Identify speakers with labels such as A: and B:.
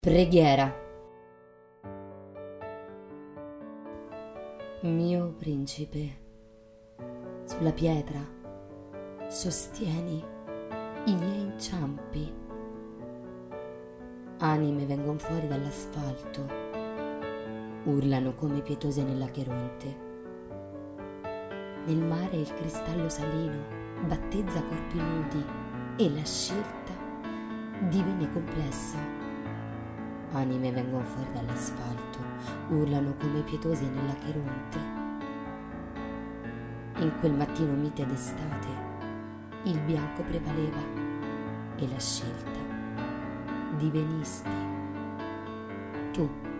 A: Preghiera. Mio principe, sulla pietra sostieni i miei inciampi. Anime vengono fuori dall'asfalto, urlano come pietose nell'Acheronte. Nel mare il cristallo salino battezza corpi nudi e la scelta divenne complessa. Anime vengono fuori dall'asfalto, urlano come pietose nell'Acheronte. In quel mattino mite d'estate il bianco prevaleva e la scelta divenisti tu.